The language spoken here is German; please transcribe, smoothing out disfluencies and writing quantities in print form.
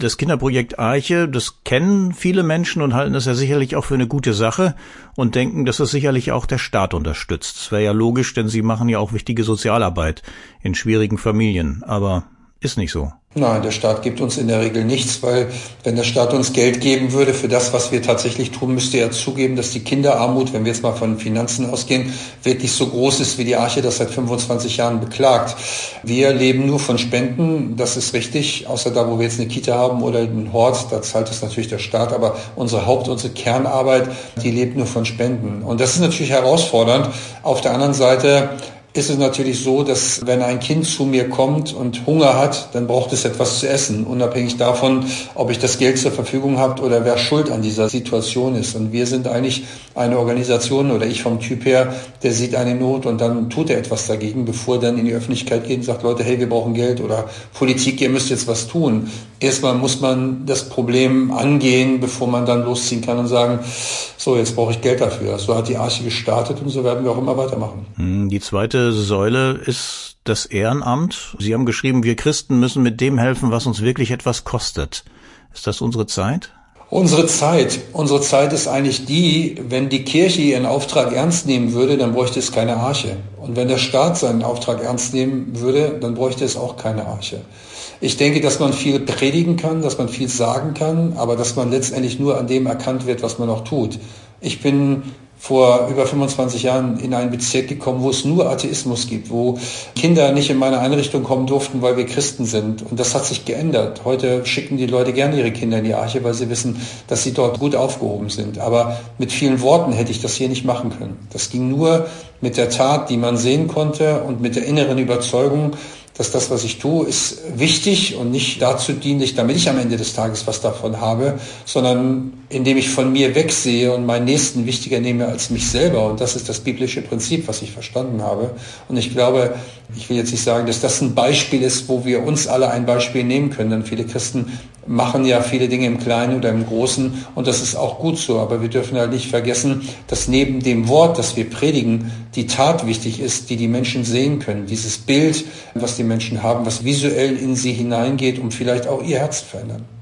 Das Kinderprojekt Arche, das kennen viele Menschen und halten das ja sicherlich auch für eine gute Sache und denken, dass das sicherlich auch der Staat unterstützt. Das wäre ja logisch, denn sie machen ja auch wichtige Sozialarbeit in schwierigen Familien. Aber ist nicht so. Nein, der Staat gibt uns in der Regel nichts, weil wenn der Staat uns Geld geben würde für das, was wir tatsächlich tun, müsste er zugeben, dass die Kinderarmut, wenn wir jetzt mal von Finanzen ausgehen, wirklich so groß ist, wie die Arche das seit 25 Jahren beklagt. Wir leben nur von Spenden, das ist richtig, außer da, wo wir jetzt eine Kita haben oder einen Hort, da zahlt es natürlich der Staat, aber unsere Kernarbeit, die lebt nur von Spenden. Und das ist natürlich herausfordernd. Auf der anderen Seite ist es natürlich so, dass wenn ein Kind zu mir kommt und Hunger hat, dann braucht es etwas zu essen, unabhängig davon, ob ich das Geld zur Verfügung habe oder wer schuld an dieser Situation ist. Und wir sind eigentlich eine Organisation oder ich vom Typ her, der sieht eine Not und dann tut er etwas dagegen, bevor er dann in die Öffentlichkeit geht und sagt, Leute, hey, wir brauchen Geld oder Politik, ihr müsst jetzt was tun. Erstmal muss man das Problem angehen, bevor man dann losziehen kann und sagen, so, jetzt brauche ich Geld dafür. So hat die Arche gestartet und so werden wir auch immer weitermachen. Die zweite Säule ist das Ehrenamt. Sie haben geschrieben, wir Christen müssen mit dem helfen, was uns wirklich etwas kostet. Ist das unsere Zeit? Unsere Zeit ist eigentlich die, wenn die Kirche ihren Auftrag ernst nehmen würde, dann bräuchte es keine Arche. Und wenn der Staat seinen Auftrag ernst nehmen würde, dann bräuchte es auch keine Arche. Ich denke, dass man viel predigen kann, dass man viel sagen kann, aber dass man letztendlich nur an dem erkannt wird, was man auch tut. Ich bin vor über 25 Jahren in einen Bezirk gekommen, wo es nur Atheismus gibt, wo Kinder nicht in meine Einrichtung kommen durften, weil wir Christen sind. Und das hat sich geändert. Heute schicken die Leute gerne ihre Kinder in die Arche, weil sie wissen, dass sie dort gut aufgehoben sind. Aber mit vielen Worten hätte ich das hier nicht machen können. Das ging nur mit der Tat, die man sehen konnte und mit der inneren Überzeugung, dass das, was ich tue, ist wichtig und nicht dazu dienlich, damit ich am Ende des Tages was davon habe, sondern indem ich von mir wegsehe und meinen Nächsten wichtiger nehme als mich selber. Und das ist das biblische Prinzip, was ich verstanden habe. Und ich glaube, ich will jetzt nicht sagen, dass das ein Beispiel ist, wo wir uns alle ein Beispiel nehmen können, denn viele Christen machen ja viele Dinge im Kleinen oder im Großen und das ist auch gut so. Aber wir dürfen halt nicht vergessen, dass neben dem Wort, das wir predigen, die Tat wichtig ist, die die Menschen sehen können. Dieses Bild, was die Menschen haben, was visuell in sie hineingeht, um vielleicht auch ihr Herz zu verändern.